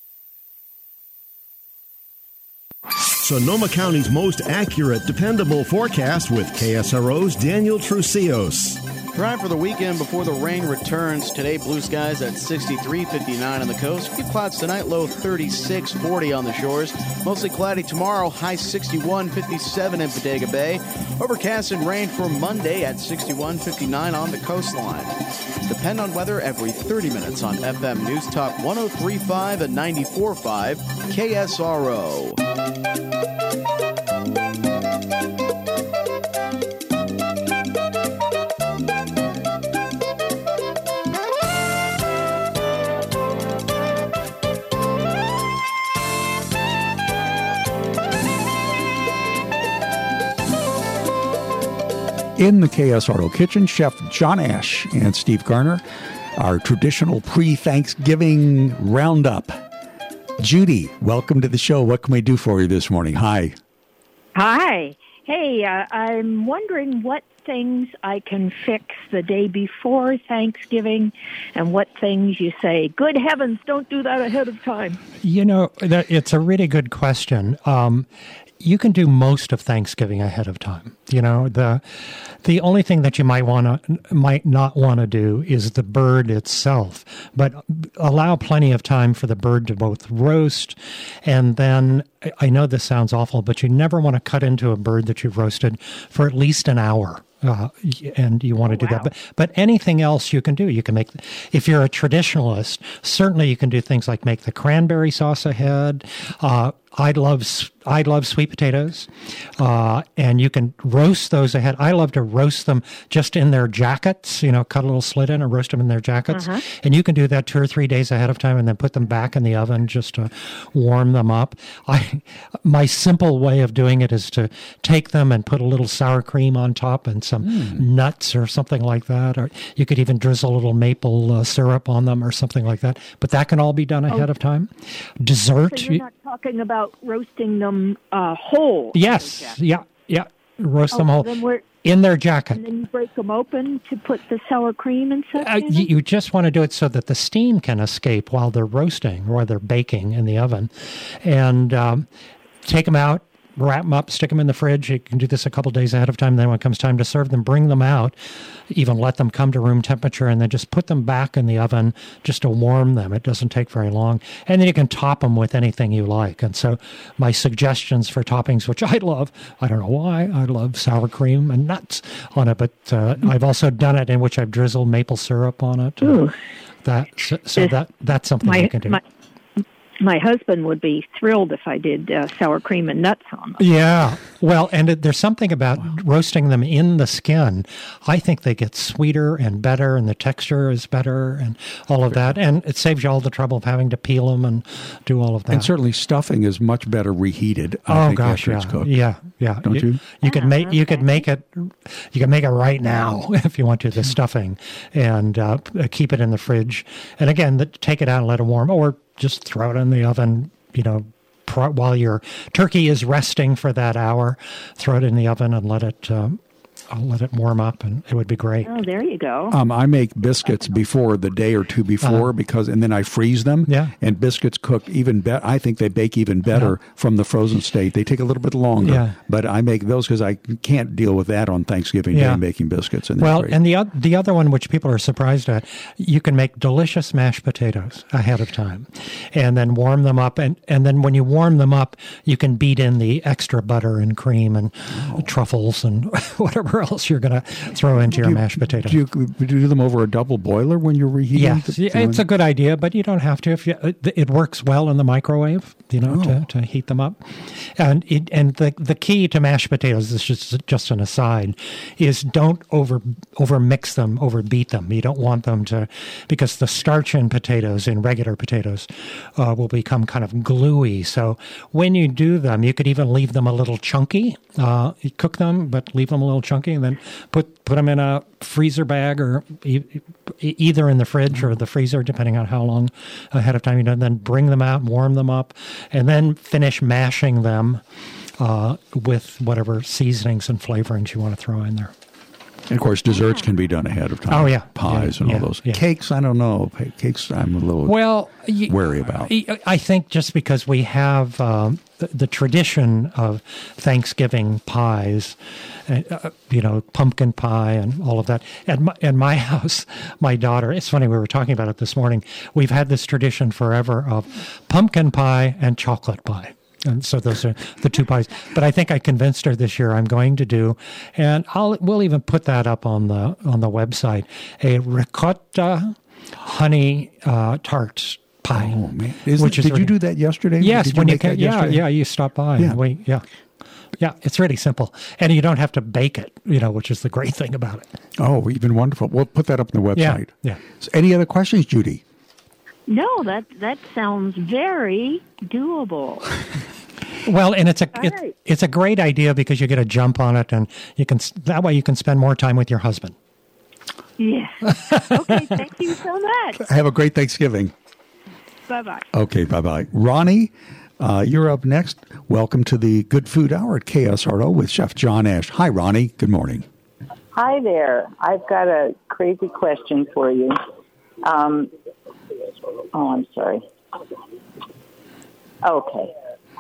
Sonoma County's most accurate, dependable forecast with K S R O's Daniel Trucios. Time for the weekend before the rain returns. Today, blue skies at sixty-three, fifty-nine on the coast. Few clouds tonight, low thirty-six, forty on the shores. Mostly cloudy tomorrow, high sixty-one, fifty-seven in Bodega Bay. Overcast and rain for Monday at sixty-one, fifty-nine on the coastline. Depend on weather every thirty minutes on F M News Talk one oh three point five and ninety-four point five K S R O. In the K S R O kitchen, Chef John Ash and Steve Garner, our traditional pre-Thanksgiving roundup. Judy, welcome to the show. What can we do for you this morning? Hi. Hi. Hey, uh, I'm wondering what things I can fix the day before Thanksgiving and what things you say, good heavens, don't do that ahead of time. You know, that, it's a really good question. Um, you can do most of Thanksgiving ahead of time. You know, the the only thing that you might want to might not want to do is the bird itself, but allow plenty of time for the bird to both roast, and then I know this sounds awful, but you never want to cut into a bird that you've roasted for at least an hour. Uh, and you want to do wow. that. But, but anything else you can do. You can make, if you're a traditionalist, certainly you can do things like make the cranberry sauce ahead. Uh, I love I love sweet potatoes, uh, and you can roast those ahead. I love to roast them just in their jackets, you know, cut a little slit in and roast them in their jackets. Uh-huh. And you can do that two or three days ahead of time and then put them back in the oven just to warm them up. I, my simple way of doing it is to take them and put a little sour cream on top and some mm. nuts or something like that. Or you could even drizzle a little maple uh, syrup on them or something like that. But that can all be done ahead oh. of time. Dessert. So you're not talking about roasting them uh, whole? Yes. Yeah. Yeah. Roast oh, them whole then we're, in their jacket. And then you break them open to put the sour cream and such uh, in you, you just want to do it so that the steam can escape while they're roasting, while they're baking in the oven. And um, take them out, wrap them up, stick them in the fridge. You can do this a couple days ahead of time. Then when it comes time to serve them, bring them out, even let them come to room temperature, and then just put them back in the oven just to warm them. It doesn't take very long. And then you can top them with anything you like. And so my suggestions for toppings, which I love, I don't know why, I love sour cream and nuts on it, but uh, I've also done it in which I've drizzled maple syrup on it. Ooh. That, so, so that that's something my, you can do. My, My husband would be thrilled if I did uh, sour cream and nuts on them. Yeah. Well, and it, there's something about roasting them in the skin. I think they get sweeter and better, and the texture is better and all of that. And it saves you all the trouble of having to peel them and do all of that. And certainly stuffing is much better reheated, I oh, think, gosh, after yeah. it's cooked. Yeah, yeah. Don't you? You, you could make you could make it you can make it right now if you want to, the stuffing, and uh, keep it in the fridge. And again, the, take it out and let it warm, or just throw it in the oven, you know, pro- while your turkey is resting for that hour. Throw it in the oven and let it um, I'll let it warm up, and it would be great. Oh, there you go. Um, I make biscuits before the day or two before, uh, because, and then I freeze them. Yeah. And biscuits cook even better. I think they bake even better yeah. from the frozen state. They take a little bit longer. Yeah. But I make those because I can't deal with that on Thanksgiving yeah. Day, making biscuits. And well, great. and the the other one, which people are surprised at, you can make delicious mashed potatoes ahead of time, and then warm them up. And, and then when you warm them up, you can beat in the extra butter and cream and oh. truffles and whatever else you're going to throw into your you, mashed potato. Do you, do you do them over a double boiler when you're reheating? Yes, the, it's a good idea, but you don't have to. If you, it, it works well in the microwave, you know, oh. to, to heat them up. And it, and the the key to mashed potatoes, this is just just an aside, is don't over over mix them, over beat them. You don't want them to, because the starch in potatoes, in regular potatoes, uh, will become kind of gluey. So when you do them, you could even leave them a little chunky. Uh, you cook them, but leave them a little chunky, and then put put them in a freezer bag, or e- either in the fridge or the freezer, depending on how long ahead of time you do. Then bring them out, warm them up, and then finish mashing them uh, with whatever seasonings and flavorings you want to throw in there. And of course, desserts can be done ahead of time. Oh, yeah. Pies yeah, and yeah, all those. Yeah. Cakes, I don't know. Cakes, I'm a little well, wary about. I think just because we have um, the, the tradition of Thanksgiving pies, uh, you know, pumpkin pie and all of that. At my, at my house, my daughter, it's funny, we were talking about it this morning. We've had this tradition forever of pumpkin pie and chocolate pie. And so those are the two pies. But I think I convinced her this year I'm going to do, and I'll we'll even put that up on the on the website, a ricotta honey uh, tart pie. Oh man! Is which it, is did really, you do that yesterday? Yes, did you when make you that can, yeah yesterday? yeah you stop by. Yeah. And we, yeah. Yeah, it's really simple. And you don't have to bake it, you know, which is the great thing about it. Oh, even wonderful. We'll put that up on the website. Yeah. yeah. So any other questions, Judy? No, that that sounds very doable. Well, and it's a All it's, right. it's a great idea because you get a jump on it, and you can that way you can spend more time with your husband. Yeah. Okay, thank you so much. Have a great Thanksgiving. Bye-bye. Okay, bye-bye. Ronnie, uh, you're up next. Welcome to the Good Food Hour at K S R O with Chef John Ash. Hi, Ronnie. Good morning. Hi there. I've got a crazy question for you. Um, oh, I'm sorry. Okay.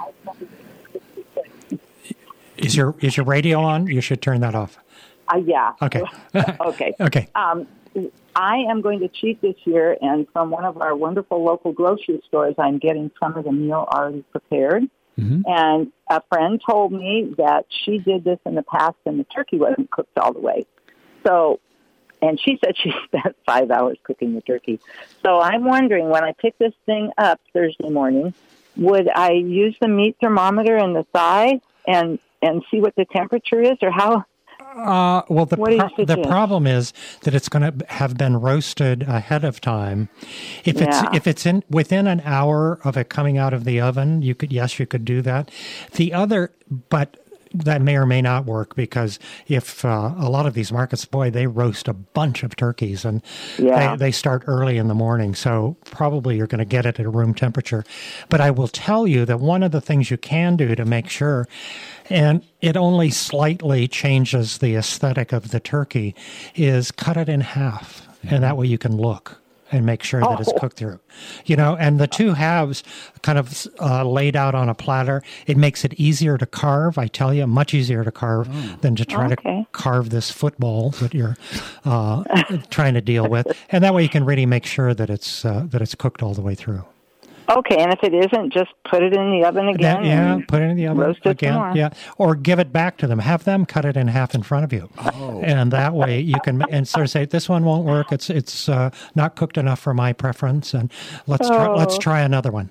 Is your is your radio on? You should turn that off. Uh, yeah. Okay. okay. Okay. Um, I am going to cheat this year, and from one of our wonderful local grocery stores, I'm getting some of the meal already prepared. Mm-hmm. And a friend told me that she did this in the past, and the turkey wasn't cooked all the way. So, and she said she spent five hours cooking the turkey. So I'm wondering, when I pick this thing up Thursday morning, would I use the meat thermometer in the thigh and and see what the temperature is, or how? Uh, well, the What do you pro- the suggest? problem is that it's going to have been roasted ahead of time. If it's Yeah. if it's in within an hour of it coming out of the oven, you could yes, you could do that. The other, but that may or may not work, because if uh, a lot of these markets, boy, they roast a bunch of turkeys, and Yeah. they, they start early in the morning. So probably you're going to get it at room temperature. But I will tell you that one of the things you can do to make sure, and it only slightly changes the aesthetic of the turkey, is cut it in half. And that way you can look and make sure that it's Oh. cooked through. You know, and the two halves kind of uh, laid out on a platter, it makes it easier to carve. I tell you, much easier to carve than to try Okay. to carve this football that you're uh, trying to deal with. And that way you can really make sure that it's uh, that it's cooked all the way through. Okay, and if it isn't, just put it in the oven again. That- yeah, and put it in the oven roast it some again. more. Yeah, or give it back to them. Have them cut it in half in front of you, Oh. and that way you can and sort of say, "This one won't work. It's it's uh, not cooked enough for my preference, and let's try, Oh. let's try another one."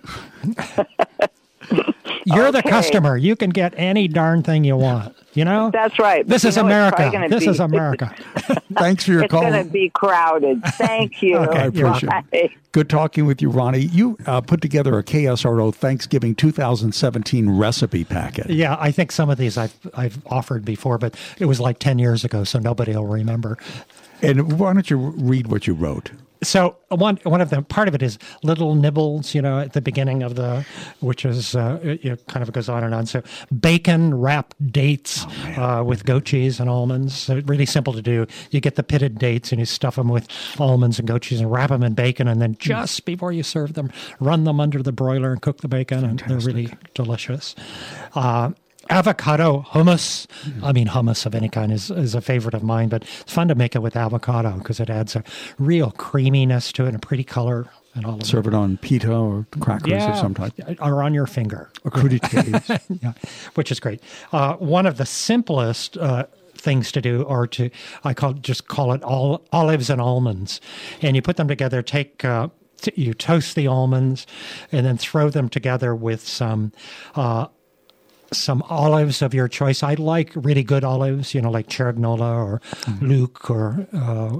You're the Okay. customer. You can get any darn thing you want. You know. That's right. This But is you know, it's America. probably gonna This be- is America. Thanks for your It's call. going to be crowded. Thank you. I appreciate Bye. it. Good talking with you, Ronnie. You uh, put together a K S R O Thanksgiving two thousand seventeen recipe packet. Yeah, I think some of these I've I've offered before, but it was like ten years ago, so nobody will remember. And why don't you read what you wrote? So one one of them, part of it is little nibbles, you know, at the beginning of the, which is uh, it, it kind of goes on and on. So bacon wrapped dates Oh, uh, with goat cheese and almonds. So really simple to do. You get the pitted dates and you stuff them with almonds and goat cheese and wrap them in bacon, and then just before you serve them, run them under the broiler and cook the bacon, and they're really delicious. Uh, Avocado hummus. I mean, hummus of any kind is, is a favorite of mine, but it's fun to make it with avocado because it adds a real creaminess to it and a pretty color and all of Serve it on pita or crackers yeah, of some type. or on your finger. Or crudités. Yeah, which is great. Uh, one of the simplest uh, things to do, or to, I call just call it all, olives and almonds. And you put them together, take... Uh, t- you toast the almonds and then throw them together with some... Uh, some olives of your choice. I like really good olives, you know, like Cerignola or mm-hmm. Luke or uh,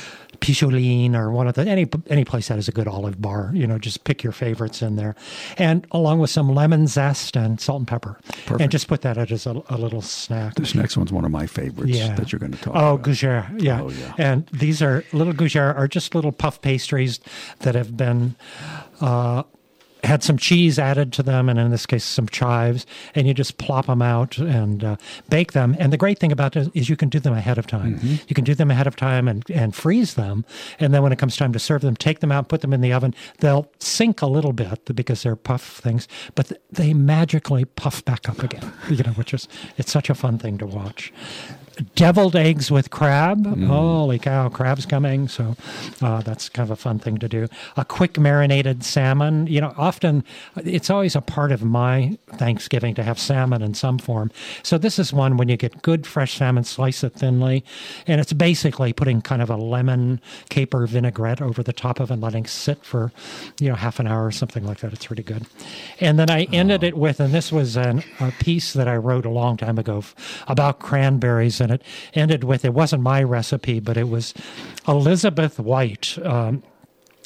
Picholine or one of the, any any place that has a good olive bar, you know, just pick your favorites in there. And along with some lemon zest and salt and pepper. Perfect. And just put that as a, a little snack. This next one's one of my favorites Yeah. that you're going to talk Oh, about. gougere, yeah. Oh, yeah. And these are, little gougere are just little puff pastries that have been... Uh, had some cheese added to them, and in this case, some chives, and you just plop them out and uh, bake them. And the great thing about it is you can do them ahead of time. Mm-hmm. You can do them ahead of time and, and freeze them, and then when it comes time to serve them, take them out, put them in the oven. They'll sink a little bit because they're puff things, but they magically puff back up again, you know, which is, it's such a fun thing to watch. Deviled eggs with crab. Mm. Holy cow, crab's coming. So uh, that's kind of a fun thing to do. A quick marinated salmon. You know, often it's always a part of my Thanksgiving to have salmon in some form. So this is one when you get good fresh salmon, slice it thinly. And it's basically putting kind of a lemon caper vinaigrette over the top of it and letting it sit for, you know, half an hour or something like that. It's really good. And then I ended it with, and this was an, a piece that I wrote a long time ago f- about cranberries. And it ended with, it wasn't my recipe, but it was Elizabeth White, um,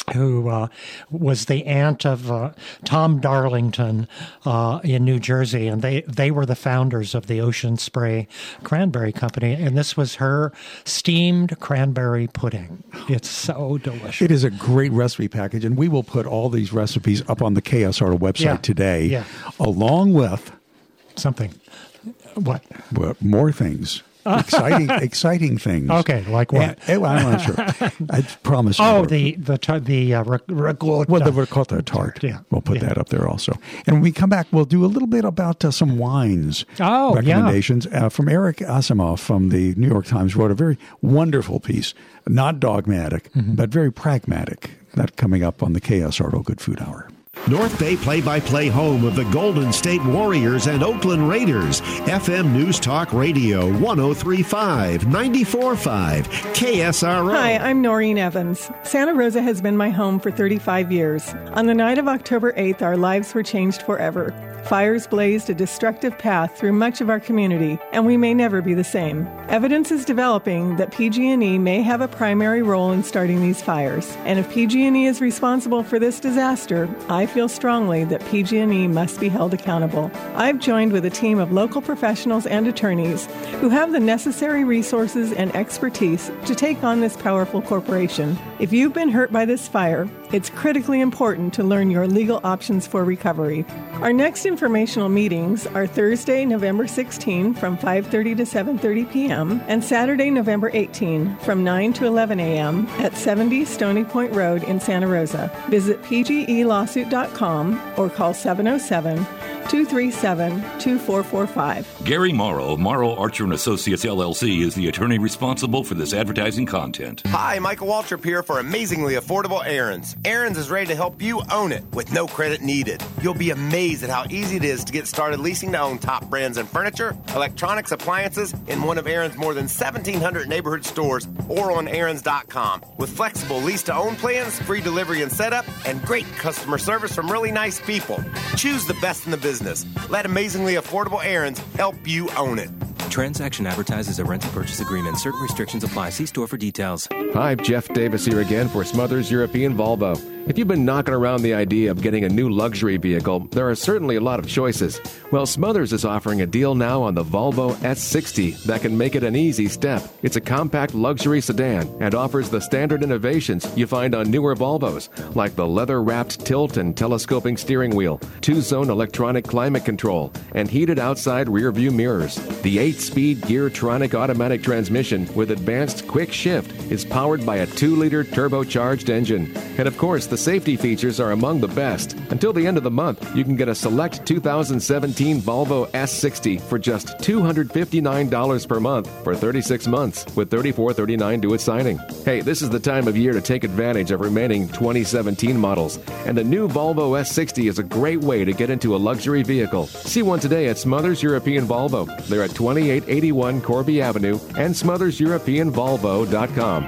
who uh, was the aunt of uh, Tom Darlington uh, in New Jersey, and they, they were the founders of the Ocean Spray Cranberry Company, and this was her steamed cranberry pudding. It's so delicious. It is a great recipe package, and we will put all these recipes up on the K S R O website Yeah. today, Yeah. along with something. What? Well, more things. Exciting, exciting things. Okay, like what? And, well, I'm not sure. I promise. you. Oh, the the tar- the uh, ric- ricotta. Well, the ricotta tart. Yeah, we'll put yeah. that up there also. And when we come back, we'll do a little bit about uh, some wines. Oh, recommendations uh, from Eric Asimov from the New York Times. Wrote a very wonderful piece, not dogmatic, Mm-hmm. but very pragmatic. That coming up on the K S R O Good Food Hour. North Bay play-by-play home of the Golden State Warriors and Oakland Raiders. F M News Talk Radio, one oh three point five, ninety-four point five, K S R O. Hi, I'm Noreen Evans. Santa Rosa has been my home for thirty-five years. On the night of October eighth, our lives were changed forever. Fires blazed a destructive path through much of our community, and we may never be the same. Evidence is developing that P G and E may have a primary role in starting these fires. And if P G and E is responsible for this disaster, I feel strongly that P G and E must be held accountable. I've joined with a team of local professionals and attorneys who have the necessary resources and expertise to take on this powerful corporation. If you've been hurt by this fire, it's critically important to learn your legal options for recovery. Our next informational meetings are Thursday, November sixteenth from five thirty to seven thirty p.m. and Saturday, November eighteenth from nine to eleven a.m. at seventy Stony Point Road in Santa Rosa. Visit p g e lawsuit dot com or call seven oh seven, two three seven, two four four five. Gary Morrow of Morrow Archer and Associates L L C is the attorney responsible for this advertising content. Hi, Michael Waltrip here for amazingly affordable Aaron's. Aaron's is ready to help you own it with no credit needed. You'll be amazed at how easy it is to get started leasing to own top brands in furniture, electronics, appliances in one of Aaron's more than seventeen hundred neighborhood stores or on aarons dot com. With flexible lease to own plans, free delivery and setup, and great customer service from really nice people. Choose the best in the business. Let amazingly affordable Aaron's help you own it. Transaction advertises a rental purchase agreement. Certain restrictions apply. See store for details. Hi, Jeff Davis here again for Smothers European Volvo. If you've been knocking around the idea of getting a new luxury vehicle, there are certainly a lot of choices. Well, Smothers is offering a deal now on the Volvo S sixty that can make it an easy step. It's a compact luxury sedan and offers the standard innovations you find on newer Volvos, like the leather-wrapped tilt and telescoping steering wheel, two-zone electronic climate control, and heated outside rear-view mirrors. The eight-speed Geartronic automatic transmission with advanced quick shift is powered by a two-liter turbocharged engine. And of course, the safety features are among the best. Until the end of the month, you can get a select two thousand seventeen Volvo S sixty for just two hundred fifty-nine dollars per month for thirty-six months with thirty-four thirty-nine due at signing. Hey, this is the time of year to take advantage of remaining twenty seventeen models, and the new Volvo S sixty is a great way to get into a luxury vehicle. See one today at Smothers European Volvo. They're at twenty-eight eighty-one Corby Avenue and smothers european volvo dot com.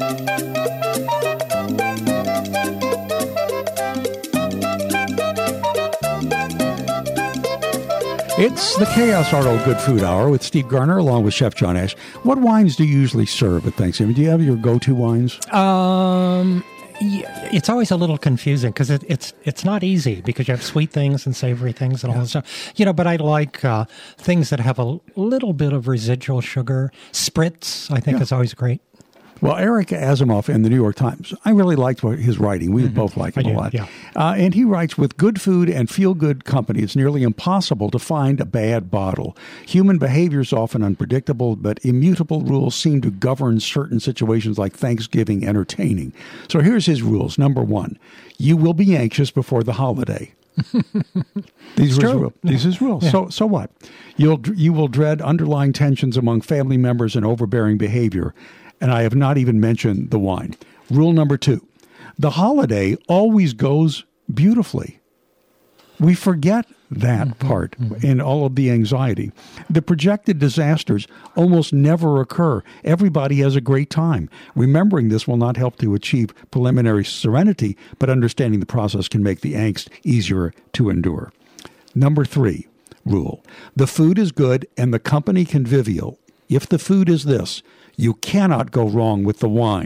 It's the K S R O Good Food Hour with Steve Garner along with Chef John Ash. What wines do you usually serve at Thanksgiving? Do you have your go-to wines? Um, yeah, it's always a little confusing because it, it's it's not easy because you have sweet things and savory things and all that stuff. You know, but I like uh, things that have a little bit of residual sugar. Spritz, I think, Yeah. is always great. Well, Eric Asimov in the New York Times, I really liked what his writing. We Mm-hmm. both like I it a do, lot. yeah. Uh, and he writes, with good food and feel-good company, it's nearly impossible to find a bad bottle. Human behavior is often unpredictable, but immutable rules seem to govern certain situations like Thanksgiving entertaining. So here's his rules. Number one, you will be anxious before the holiday. These are his rule- these are his rules. Yeah. So so what? You'll you will dread underlying tensions among family members and overbearing behavior. And I have not even mentioned the wine. Rule number two, the holiday always goes beautifully. We forget that Mm-hmm. part in all of the anxiety. The projected disasters almost never occur. Everybody has a great time. Remembering this will not help to achieve preliminary serenity, but understanding the process can make the angst easier to endure. Number three rule, the food is good and the company convivial. If the food is this, you cannot go wrong with the wine.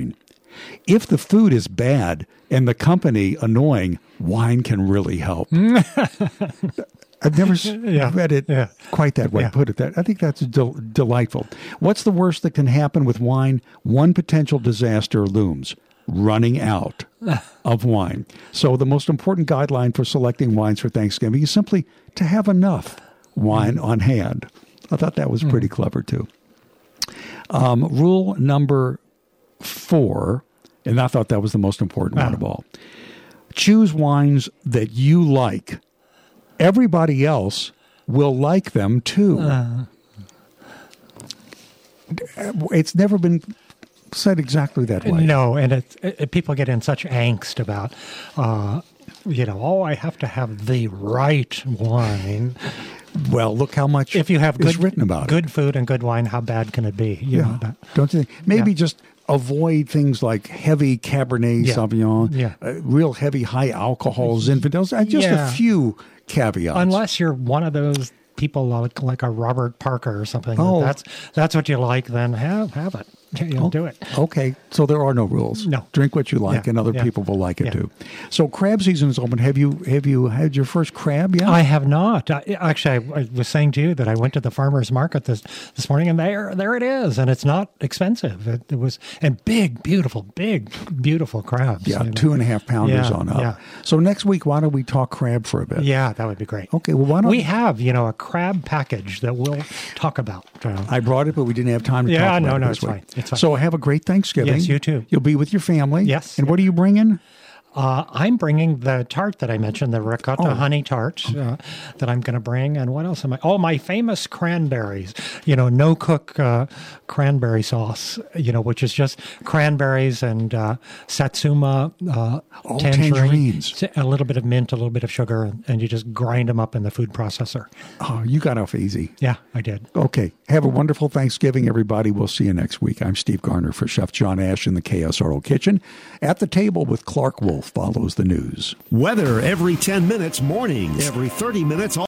If the food is bad and the company annoying, wine can really help. I've never yeah. read it yeah. quite that way, yeah. put it that. I think that's del- delightful. What's the worst that can happen with wine? One potential disaster looms: running out of wine. So the most important guideline for selecting wines for Thanksgiving is simply to have enough wine mm. on hand. I thought that was pretty mm. clever, too. Um, rule number four, and I thought that was the most important wow. one of all. Choose wines that you like. Everybody else will like them, too. Uh. It's never been said exactly that way. No, and it, it, people get in such angst about, uh, you know, oh, I have to have the right wine. Well, look how much if you have is good, written about good it. food and good wine, how bad can it be? You yeah, know, that, don't you think? Maybe yeah. just avoid things like heavy Cabernet yeah. Sauvignon, yeah. uh, real heavy high alcohol Zinfandels, and just yeah. a few caveats. Unless you're one of those people like, like a Robert Parker or something. Oh. That's that's what you like, then have have it. You'll oh, do it. Okay, so there are no rules. No. Drink what you like, Yeah, and other yeah. people will like it Yeah. too. So crab season is open. Have you have you had your first crab yet? I have not. I, actually, I, I was saying to you that I went to the farmer's market this this morning, and there there it is, and it's not expensive. It, it was and big, beautiful, big, beautiful crabs. Yeah, you know. two and a half pounders Yeah, on up. yeah. So next week, why don't we talk crab for a bit? Yeah, that would be great. Okay, well, why don't we have you know a crab package that we'll talk about. Uh, I brought it, but we didn't have time to yeah, talk about no, it no, this it's week. fine. It's fine. So have a great Thanksgiving. Yes, you too. You'll be with your family. Yes. And what are you bringing? Uh, I'm bringing the tart that I mentioned, the ricotta Oh. honey tart uh, that I'm going to bring. And what else am I? Oh, my famous cranberries, you know, no cook uh, cranberry sauce, you know, which is just cranberries and uh, satsuma, uh, Oh, tangerine, tangerines. a little bit of mint, a little bit of sugar, and, and you just grind them up in the food processor. Oh, you got off easy. Yeah, I did. Okay. Have a wonderful Thanksgiving, everybody. We'll see you next week. I'm Steve Garner for Chef John Ash in the K S R O Kitchen. At the table with Clark Wolf follows the news. Weather every ten minutes mornings, every thirty minutes